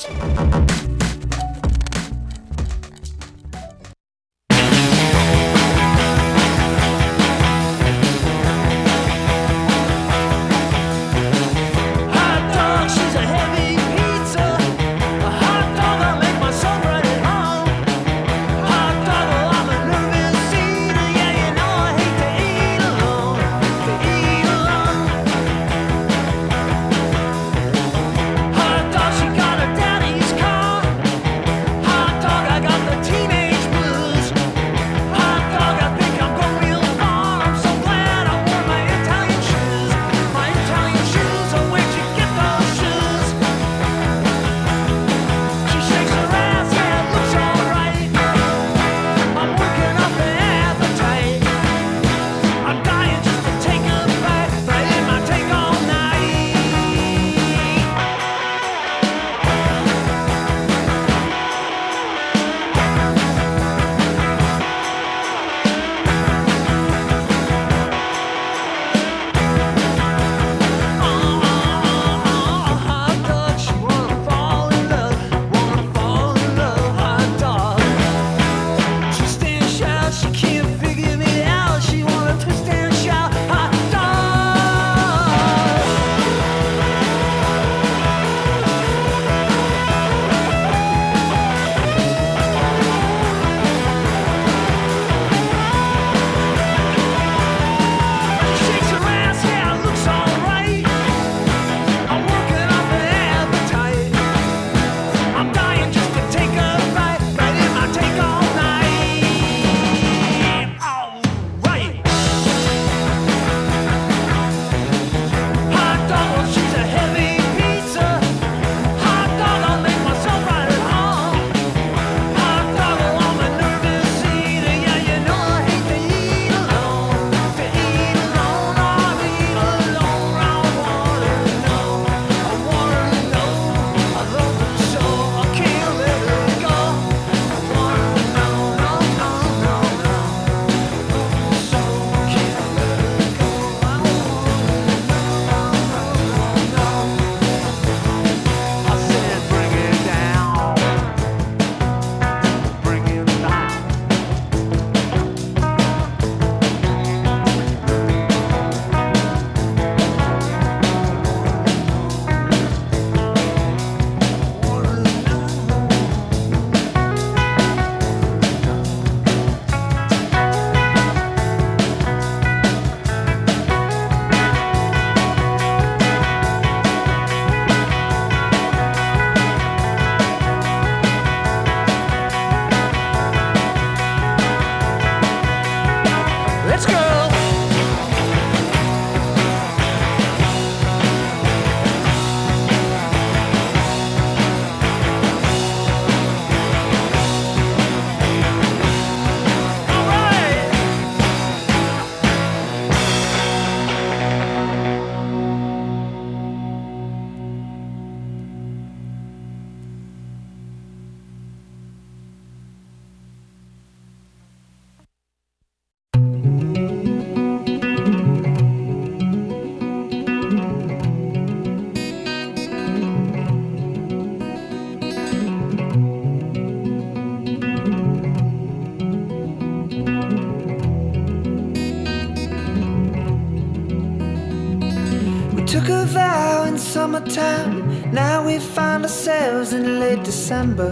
Took a vow in summertime, now we find ourselves in late December.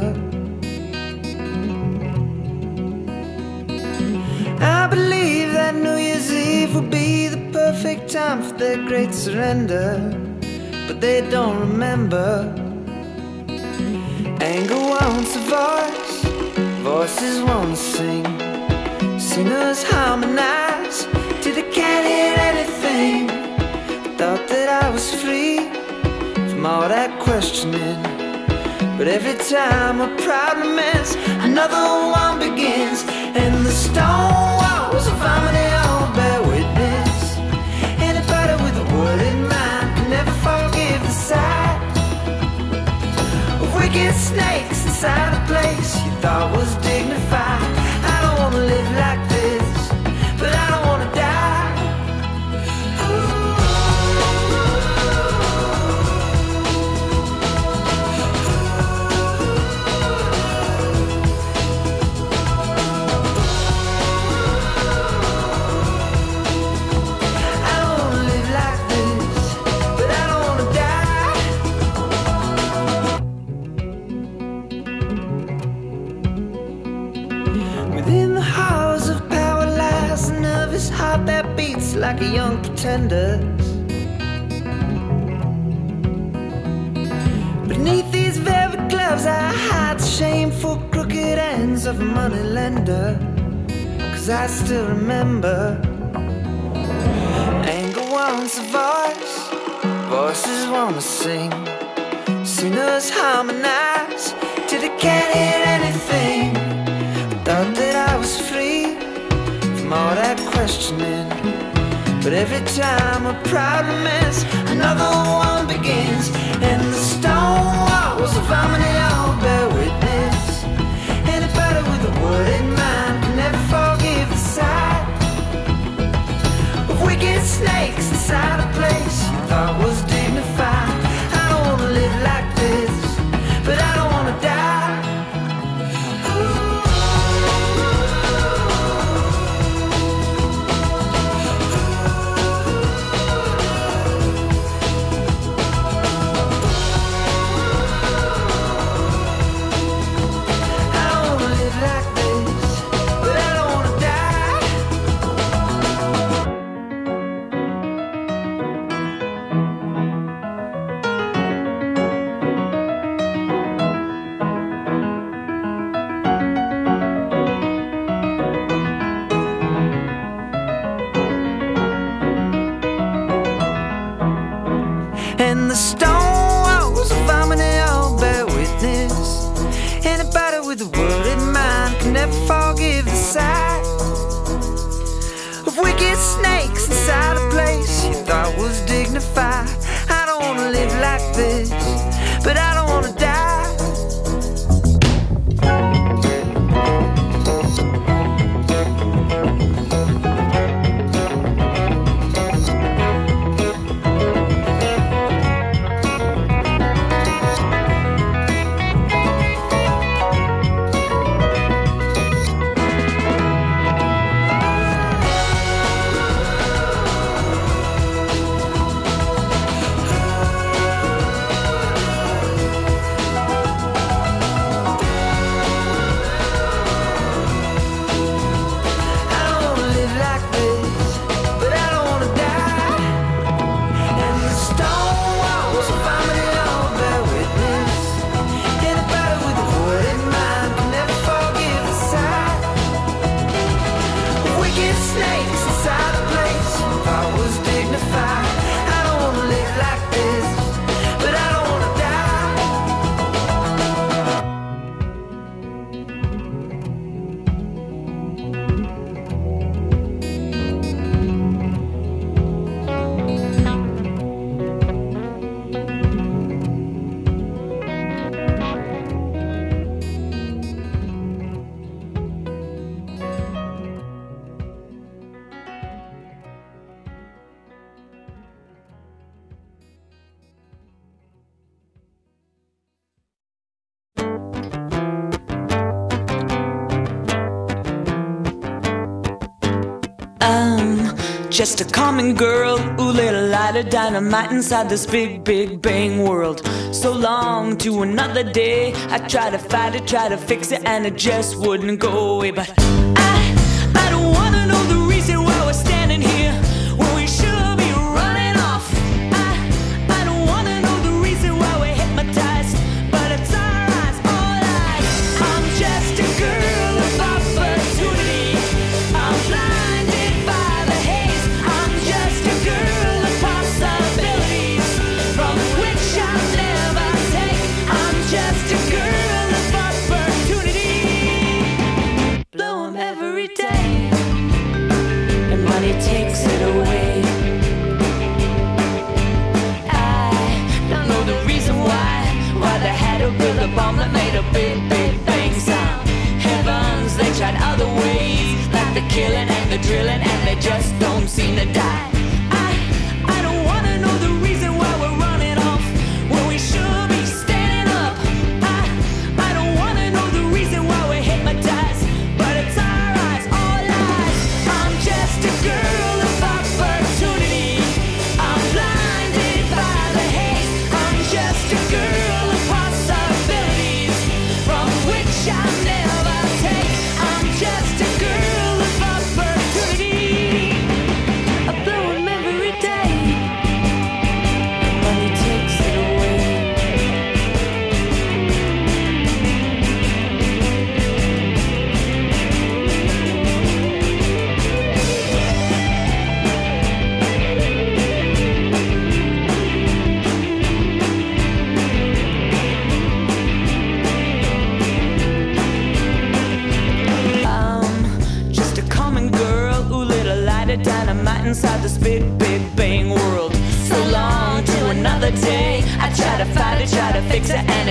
I believe that New Year's Eve will be the perfect time for their great surrender, but they don't remember. Anger wants a voice, voices won't sing, singers harmonize till they can't hear anything. Thought that I was free from all that questioning, but every time a problem ends, another one begins, and the stone walls of harmony all bear witness. Anybody with a word in mind can never forgive the sight of wicked snakes inside a place you thought was dignified. I don't wanna live like this, but I don't wanna die. like a young pretender. Beneath these velvet gloves I hide the shameful crooked ends of a moneylender. 'Cause I still remember anger wants a voice, voices wanna sing, singers harmonize till they can't hear anything. Thought that I was free from all that questioning, but every time a problem ends, another one begins. And the stone walls of harmony all bear witness. Anybody with a word in mind can never forgive the sight of wicked snakes inside a place you thought was dignified. I don't wanna live like this, but I don't wanna die. And the stone walls of harmony all bear witness. Anybody with a word in mind can never forgive the sight of wicked snakes inside a place you thought was dignified. I don't wanna live like this, but I don't wanna die. Just a common girl, ooh, little light of dynamite inside this big, big bang world. So long to another day, I try to fight it, try to fix it, and it just wouldn't go away. But I don't wanna know the reason why we're standing here when we should be running off. I don't wanna know the reason why we're hypnotized, but it's our eyes, all eyes. I'm just a girl of opportunity. I'm blinded by the haze. I'm just a girl of possibilities from which I'll never take. I'm just a girl of opportunity. Blow 'em every day.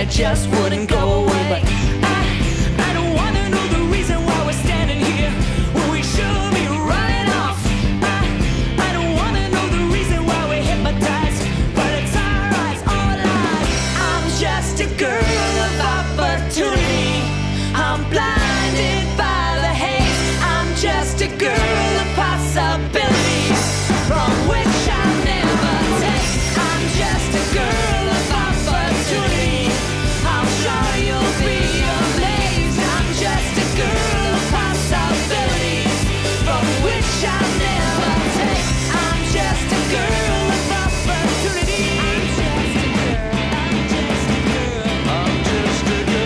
it just wouldn't go away. But I don't wanna know the reason why we're standing here when we should be running off. I don't wanna know the reason why we're hypnotized, but it's our eyes all alive. I'm just a girl of opportunity. I'm blinded by the haze. I'm just a girl of possibilities from which I'll never take. I'm just a girl of opportunity. I'm sure you'll be amazed. I'm just a girl of possibilities from which I'll never take. I'm just a girl of opportunity. I'm just a girl. I'm just a girl.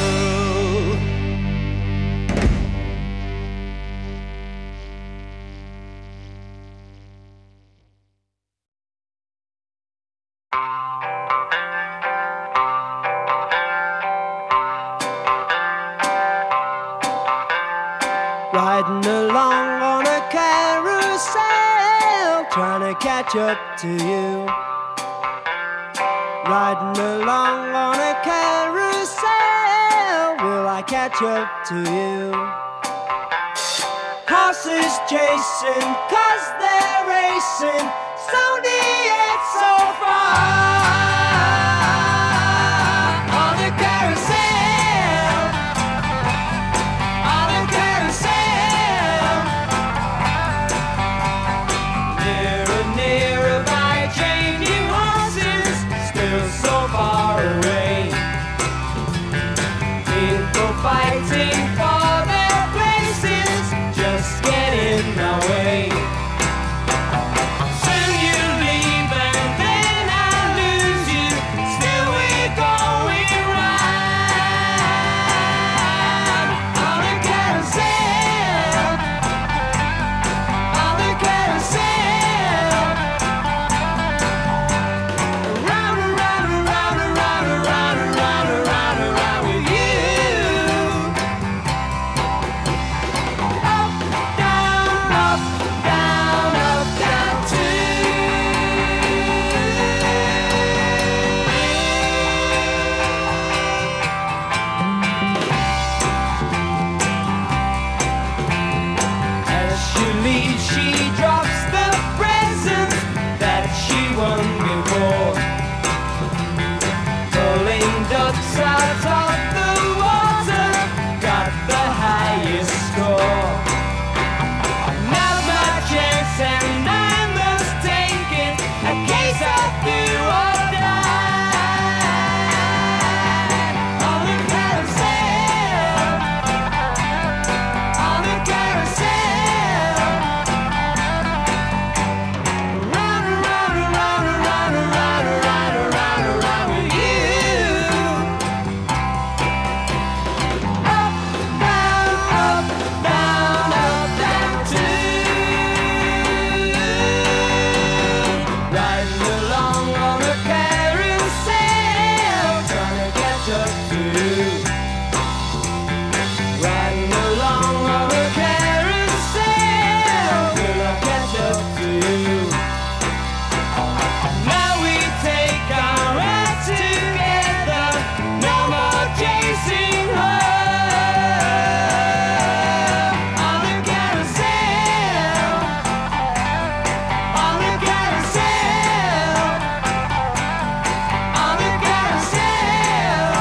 Riding along on a carousel, trying to catch up to you. Riding along on a carousel, will I catch up to you? Horses chasing, 'cause they're racing, slowly yet so far. On the carousel, on the carousel. Nearer, nearer by changing horses, still so far away. People fighting for their places, just get in my way. Soon you leave and then I'll lose you, still we're going round. On the carousel, on the carousel. Round and round and round and round and round and round and round and round with you. Up, down, up, down, up, down too. As she leaves, she drops the presents that she won before. Pulling ducks out of the water, got the highest score. Now's my chance and I must take it, a case of do or die. On the carousel, on the carousel. Round and round and round and round and round and round and round and round with you. Up, down, up, down, up, down too. Riding along on a carousel, trying to catch up to you. Riding along on a carousel, will I catch up to you? Now we take our ride together, no more chasing her. On the carousel, on the carousel, on the carousel,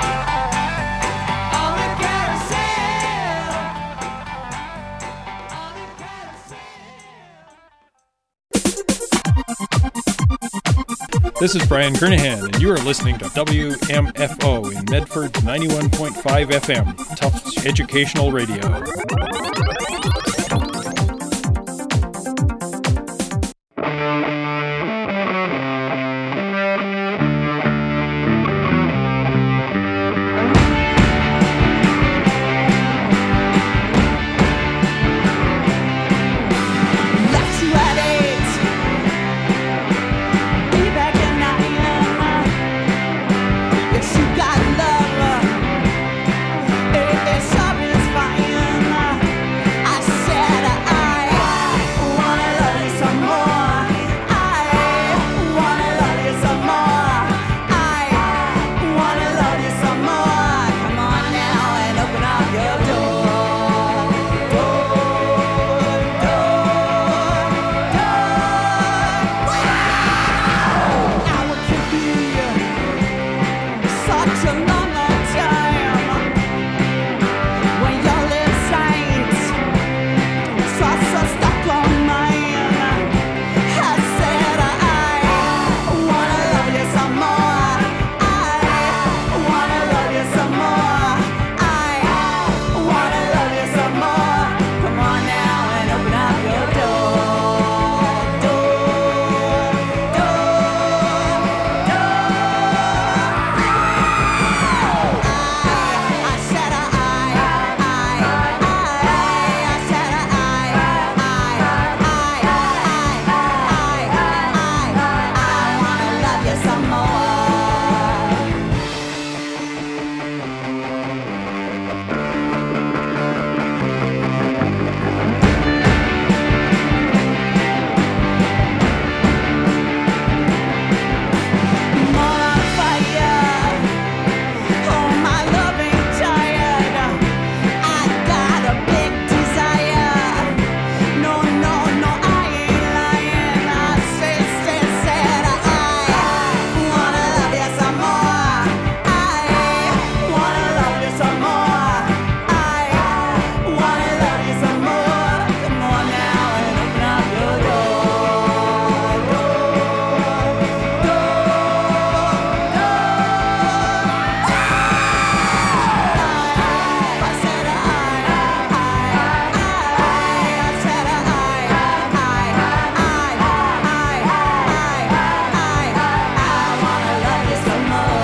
on the carousel, on the carousel. This is Brian Kernahan, and you are listening to WMFO in Medford 91.5 FM, Tufts Educational Radio. Left you at 8, be back at 9. If you got love, it's always fine. such a long time when your lips ain't so stuck on mine. I said I wanna love you some more. I wanna love you some more. I wanna love you some more. Come on now and open up your door, door, door, door. I said I said I wanna love you some more. More on fire. Oh, my love ain't tired. I got a big desire. No, no, no, I ain't lying. I said I wanna love you some more. I wanna love you some more. I wanna love you some more. Come on now and open up your door, door, door. I said I wanna love you some more.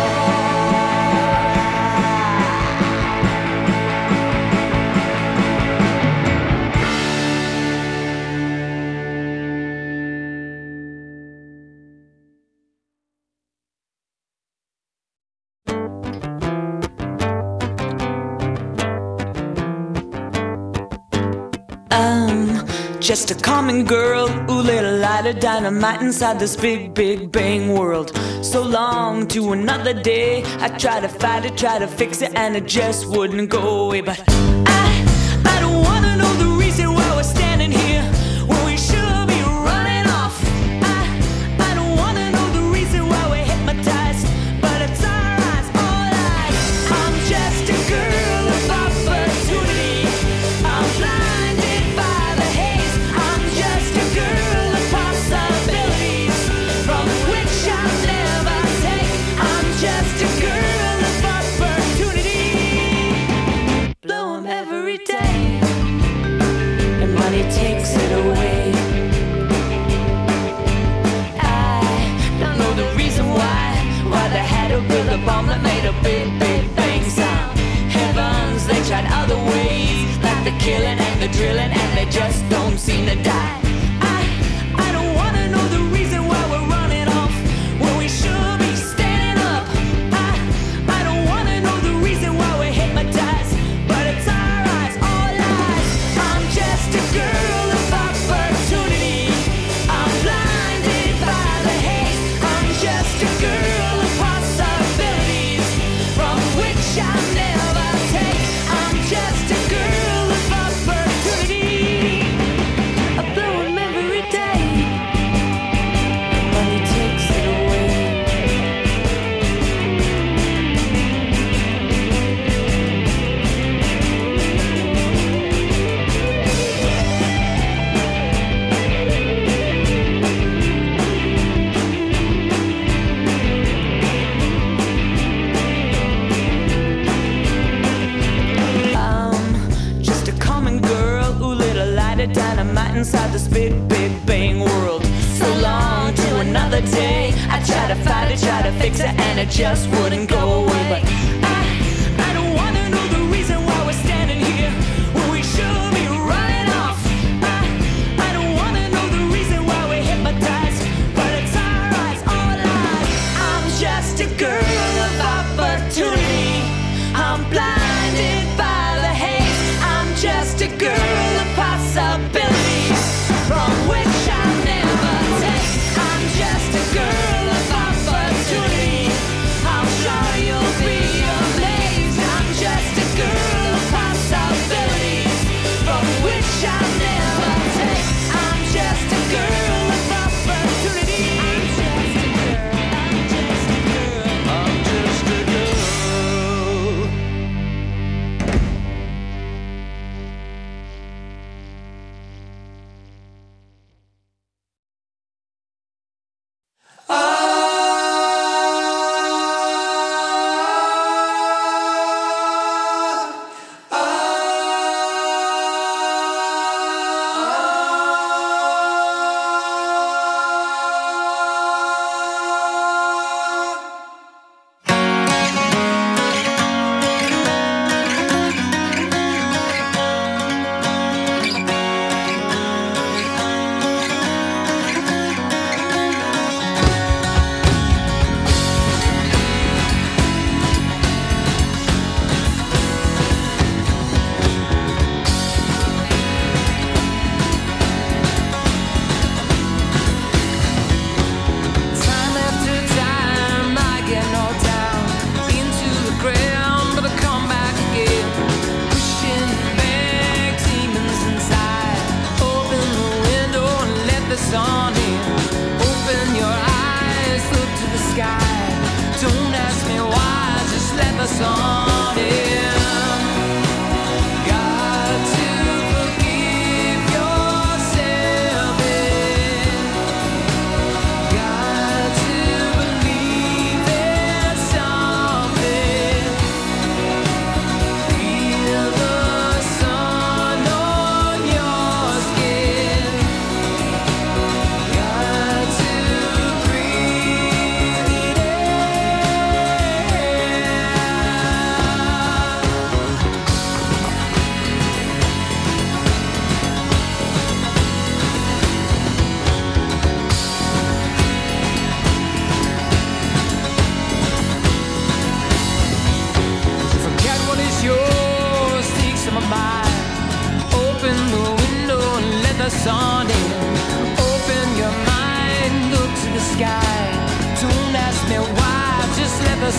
Just a common girl who lit a light of dynamite inside this big, big bang world. So long to another day. I tried to fight it, tried to fix it, and it just wouldn't go away. But I don't wanna know the reason why we're standing here when we should be running off. I don't wanna know the reason why we're hypnotized, but it's our eyes, all eyes. I'm just a girl of opportunity. I'm blinded by the haze. I'm just a girl of possibilities from which I'll never take. I'm just a girl of opportunity. Blow 'em every day, and money takes it away. I don't know the reason why they had to build a bomb that made a big, big bang sound. Heavens, they tried other ways, like the killing and the drilling, and they just don't seem to die. I don't wanna know the reason why we're running off when we should be standing up. I don't wanna know the reason why we're hypnotized, but it's our eyes, all eyes. I'm just a girl of opportunity. I'm blinded by the haze. I'm just a girl of possibilities from which I'll never take. I'm just a girl of opportunity. I blow 'em every day. Money takes it away. Just a common girl who lit a light of dynamite inside this big, big bang world. So long to another day. I tried to fight it, tried to fix it, and it just wouldn't go away. But I don't wanna know the reason why we're standing here when we should be running off. I don't wanna know the reason why we're hypnotized, but it's our eyes, all eyes. I'm just a girl of opportunity. I'm blinded by the haze. I'm just a girl of possibilities from which I'll never take. I'm just a girl of opportunity. I'm sure you'll be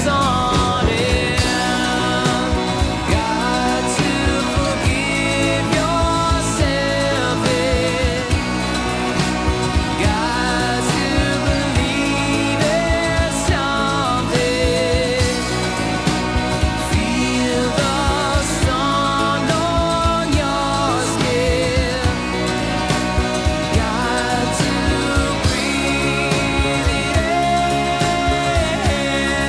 sun in. Got to forgive yourself. Got to believe in something. Feel the sun on your skin. Got to breathe it in.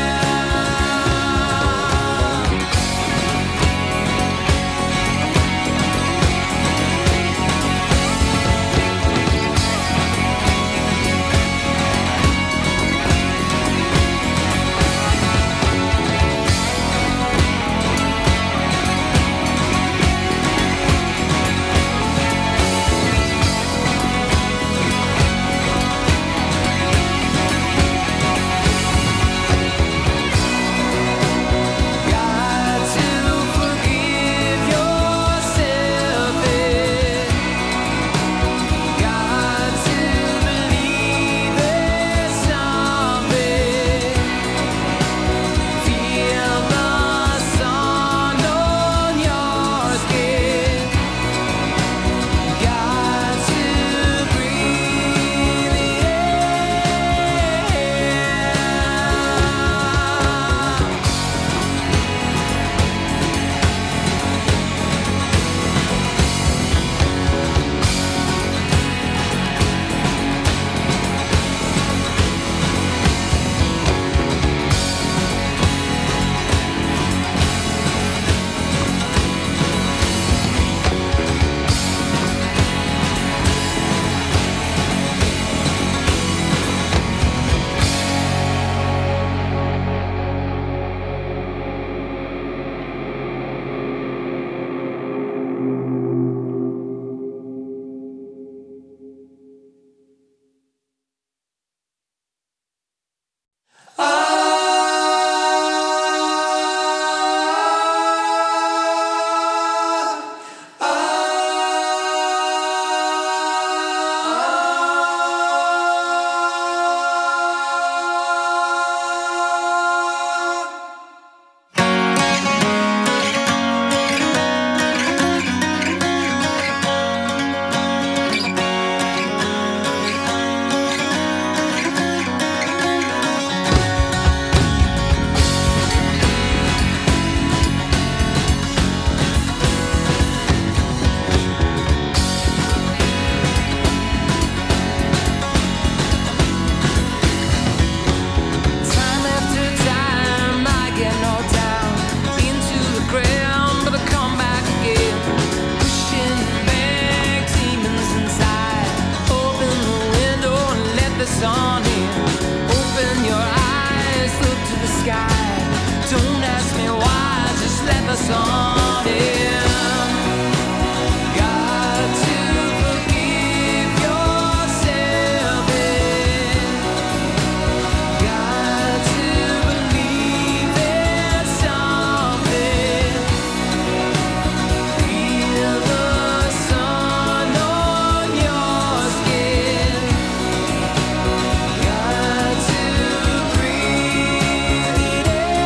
Got to forgive yourself. Got to believe in something. Feel the sun on your skin. Got to breathe it in. Time after time, I get knocked down into the ground, but I come back again, pushing back demons inside. Open the window and let the sun in. Open your eyes, look to the sky. Don't ask me why, just let the sun in. Got to forgive yourself. Got to believe in something. Feel the sun on your skin. Got to breathe it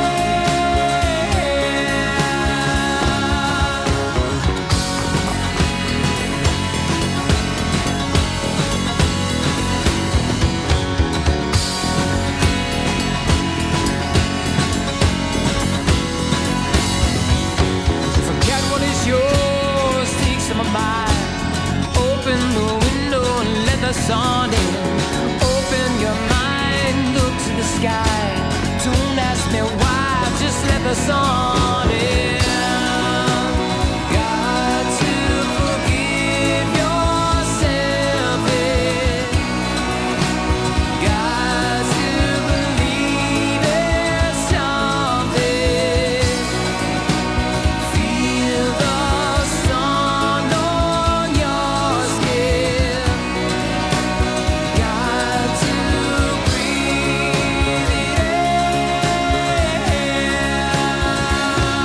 Forget what is yours, take some of mine. Open the window and let the sun in. Open your mind, look to the sky. Don't ask me why, just let the sun in. Got to forgive yourself. Got to believe in something. Feel the sun on your skin. Got to breathe it in.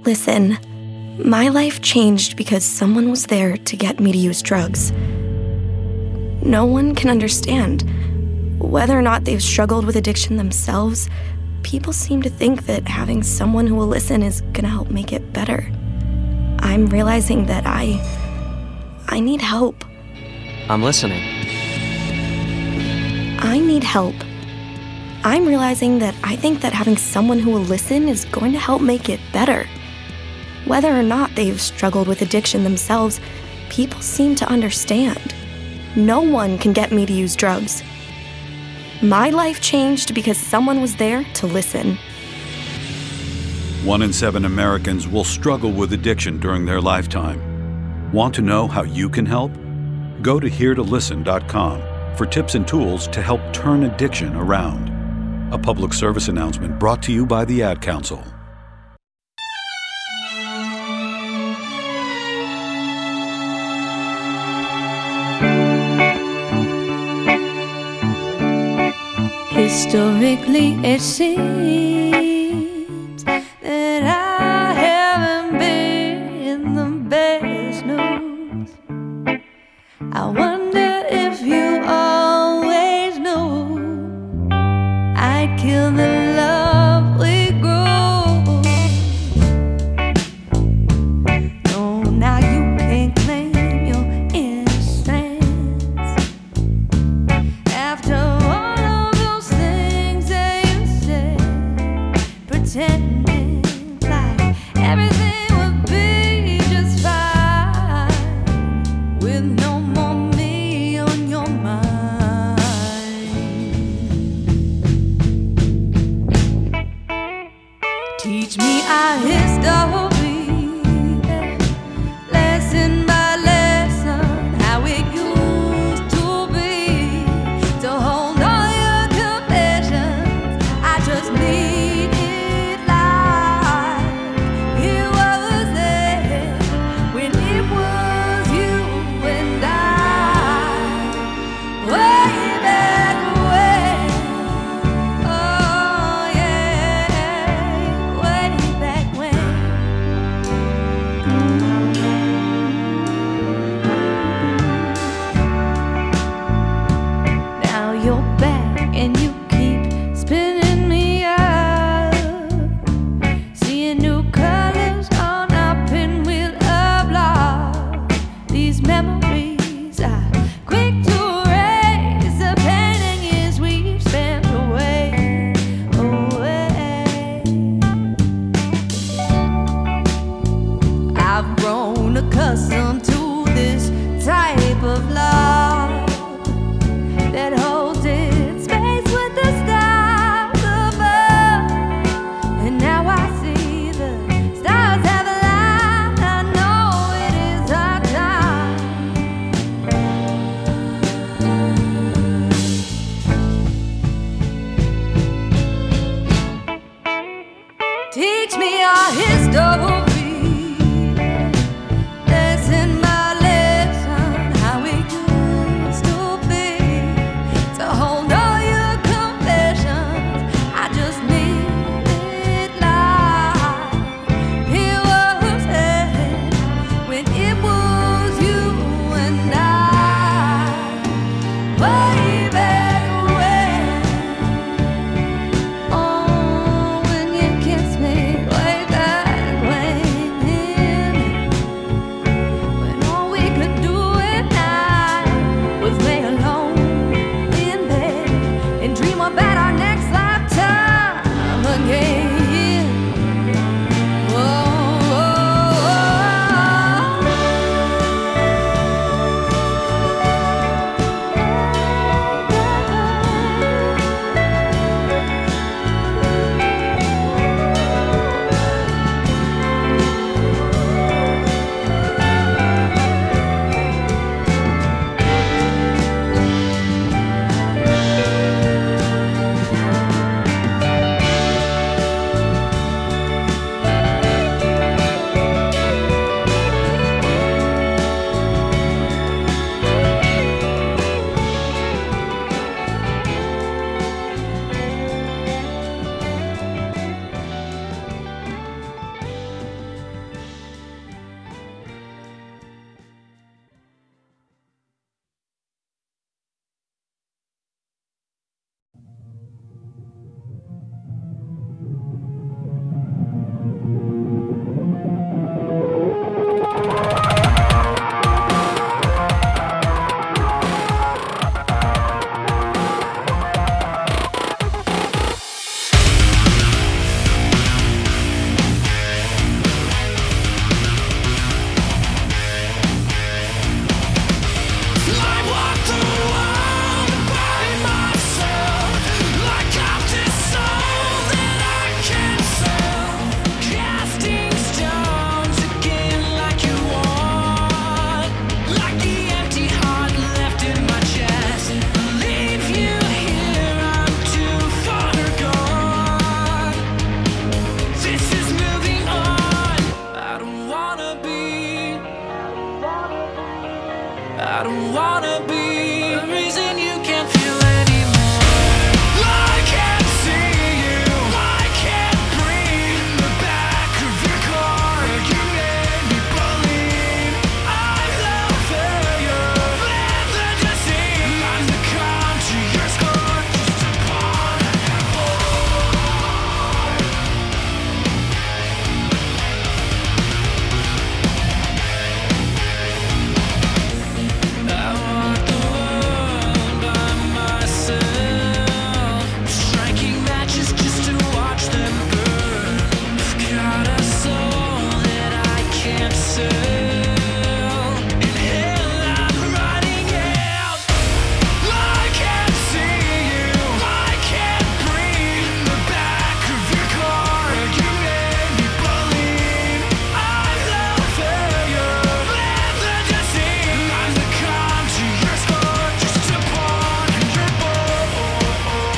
Listen, my life changed because someone was there to get me to use drugs. No one can understand. Whether or not they've struggled with addiction themselves, people seem to think that having someone who will listen is gonna help make it better. I'm realizing that I need help. I'm listening. I need help. I'm realizing that I think that having someone who will listen is going to help make it better. Whether or not they've struggled with addiction themselves, people seem to understand. No one can get me to use drugs. My life changed because someone was there to listen. 1 in 7 Americans will struggle with addiction during their lifetime. Want to know how you can help? Go to heretolisten.com for tips and tools to help turn addiction around. A public service announcement brought to you by the Ad Council. Historically, it seems that I haven't been the best news. I wonder if you always knew I'd kill the love we grew. No, now you can't claim your innocence after all of those things that you said, pretending like everything would be just fine with no more me on your mind. Teach me our history, lesson by lesson, how it used to be. To hold all your confessions, I just need it like it was there when it was you and I, way back when. Oh yeah, way back when. Now you're back and you keep spinning me up, seeing new colors on our pinwheel of love. These memories are quick to erase the pain and years we've spent away, away. I've grown accustomed to this type of love that holds its space with the stars above. And now I see the stars have aligned. I know it is our time. Teach me our history, lesson by lesson, how we used don't wanna be the reason you can't feel anymore. I can't see you, I can't breathe. In the back of your car, you made me believe I'm the failure, live the deceit. I'm the country, your score, just a pawn in your board. I walk the world by myself, striking matches just to watch them burn. I've got a soul that I can't sell. In hell I'm running out. I can't see you, I can't breathe. In the back of your car, you made me believe I'm the failure, live the deceit. I'm the country, your score, just a pawn in your board.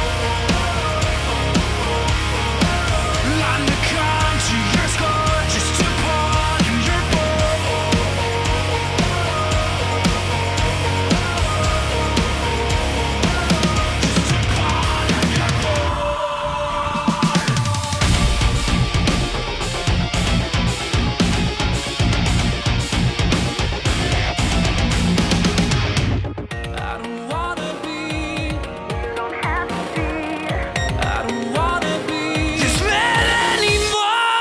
I'm the country, your score, just a pawn in your board. Just a pawn in your I don't wanna be, you don't have to be. I don't wanna be this man anymore.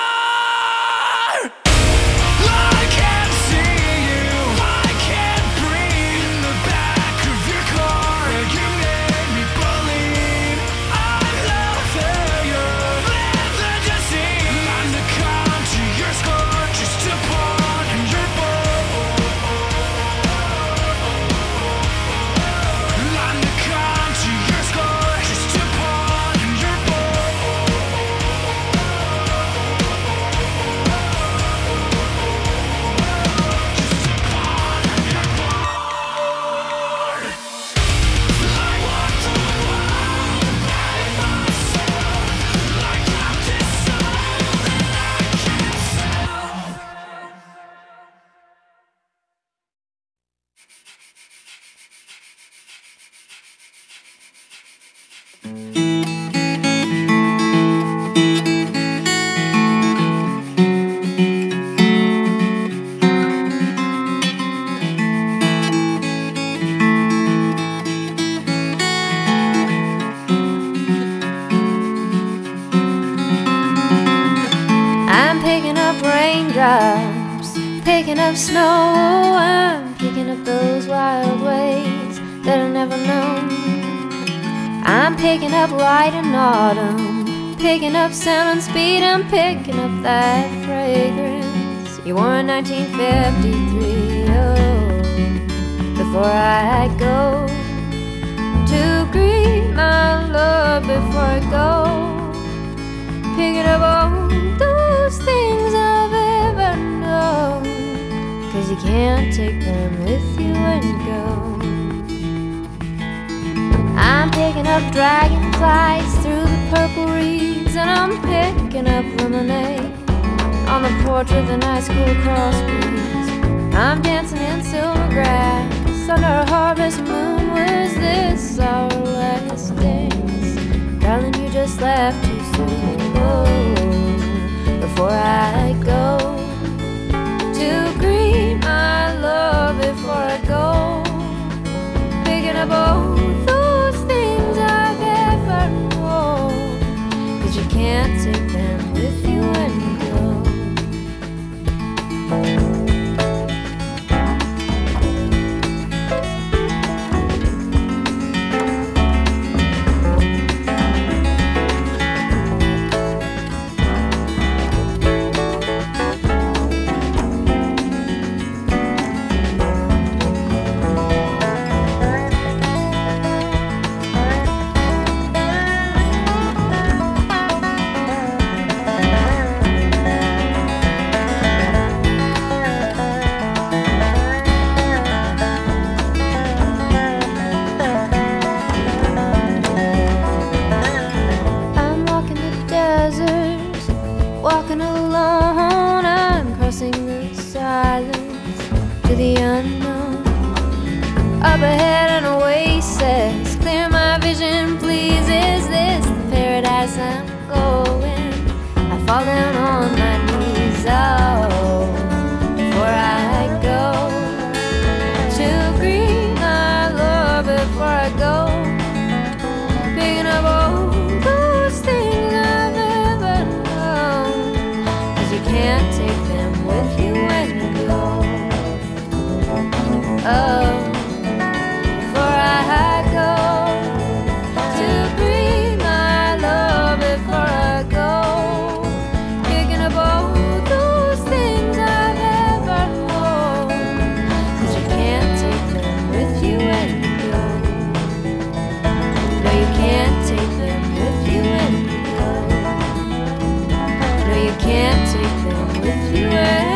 I can't see you, I can't breathe. In the back of your car, you made me believe I'm the failure, live the deceit. I'm the country, your score, just a pawn in your board. I'm the country, your score, just a pawn in your board. Just a pawn in your board. I walk the world by myself, like I'm this soul that I can't sell. I'm picking up raindrops, picking up snow. I'm picking up those wild ways that I've never known. I'm picking up light and autumn, picking up sound and speed. I'm picking up that fragrance you wore in 1953. Oh, before I go to greet my love, before I go picking up all those things I've ever known, 'cause you can't take them with you when you go. I'm picking up dragonflies through the purple reeds, and I'm picking up lemonade on the porch with a nice cool cross breeze. I'm dancing in silver grass under a harvest moon. Was this our last dance? Darling, you just left too soon. Oh, before I go to greet my love, before I go picking up all those things I've ever known, 'cause you can't take them with you when you go. walking alone, I'm crossing the silence to the unknown. up ahead and a way says, clear my vision, please. Is this the paradise I'm going? I fall down on my knees, oh, before I go to greet my Lord, before I go, picking up all those things I've ever known, 'cause you can't take them with you when you go. Oh, before I go to greet my Lord, before I go, picking up all those things I've ever known, 'cause you can't take them with you when you go. No, you can't take them with you when you go. No, you can't take them with you when you go.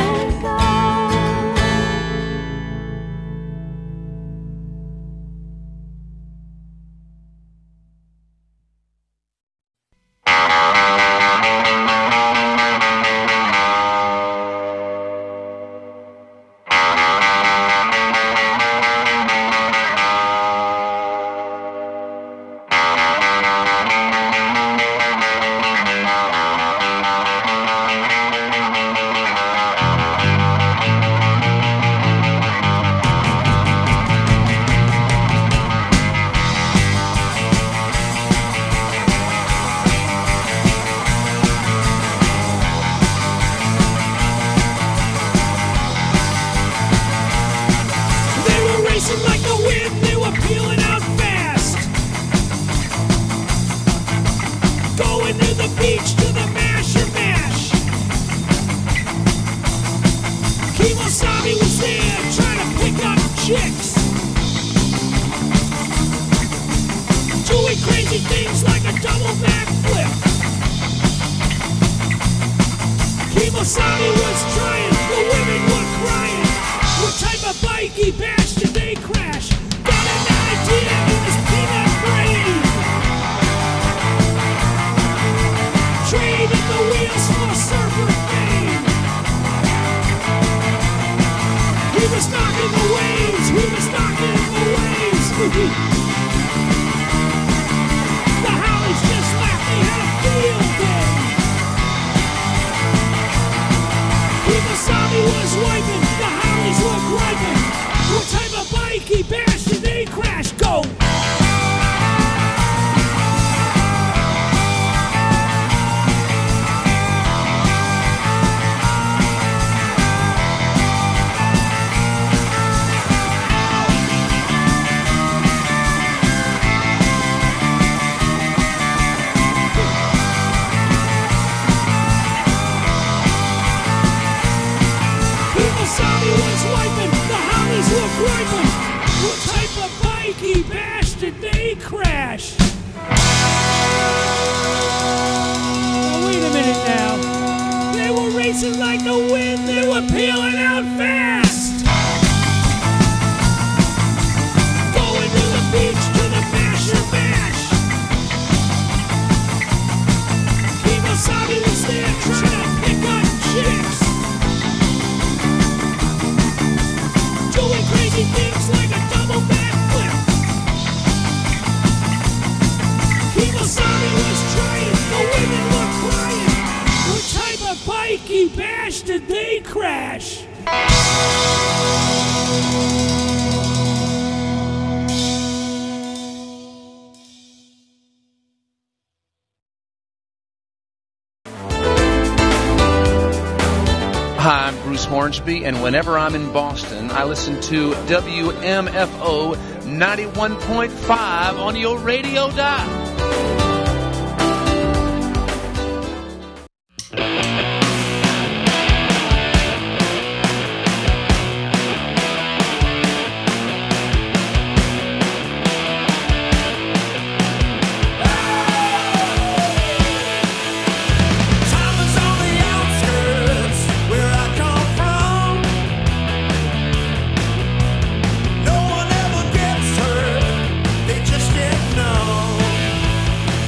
Hi, I'm Bruce Hornsby, and whenever I'm in Boston, I listen to WMFO 91.5 on your radio dial. No one ever gets hurt, they just get numb.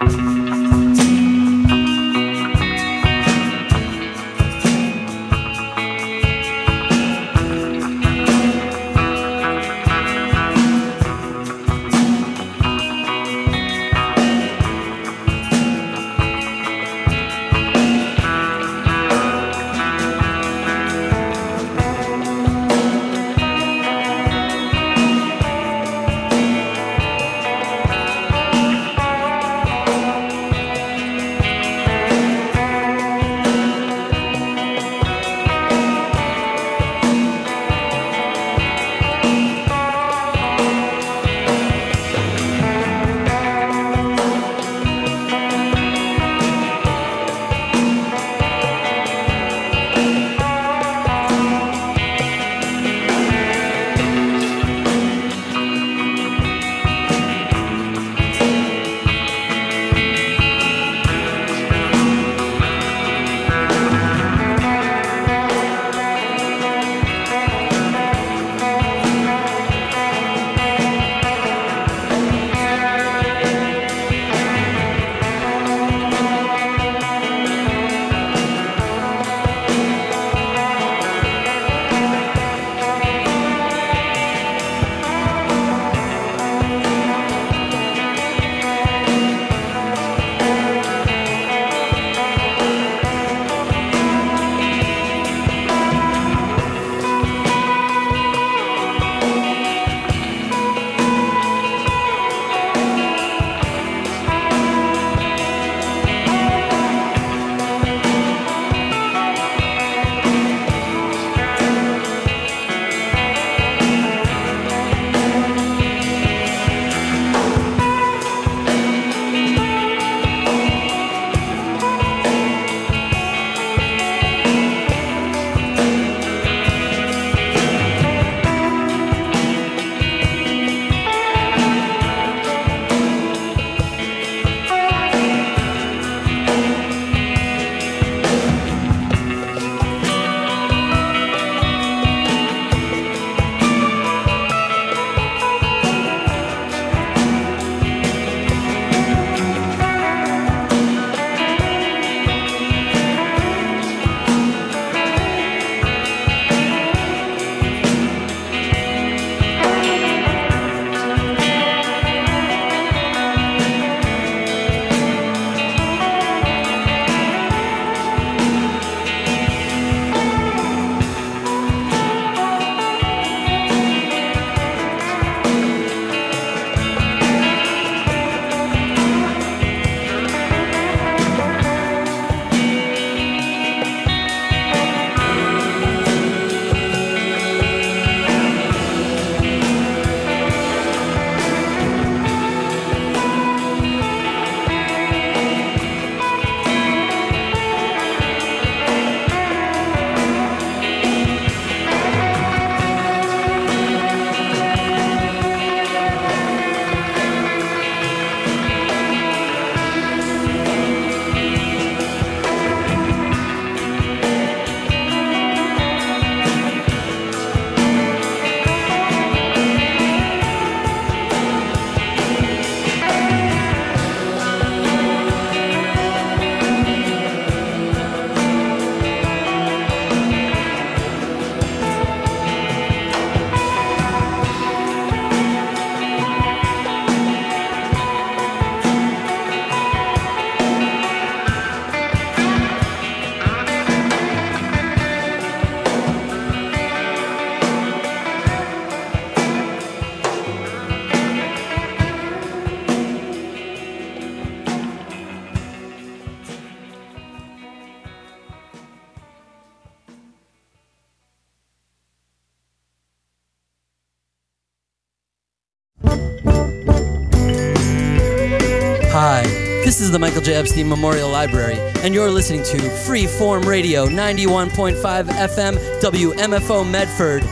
Hi, this is the Michael J. Epstein Memorial Library, and you're listening to Freeform Radio 91.5 FM WMFO Medford.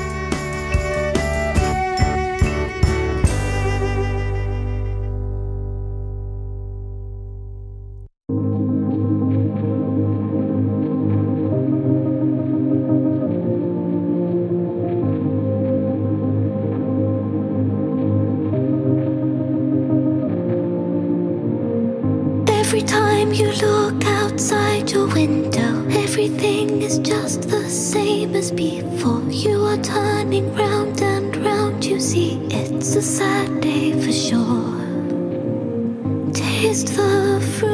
everything is just the same as before. You are turning round and round, you see it's a sad day for sure. Taste the fruit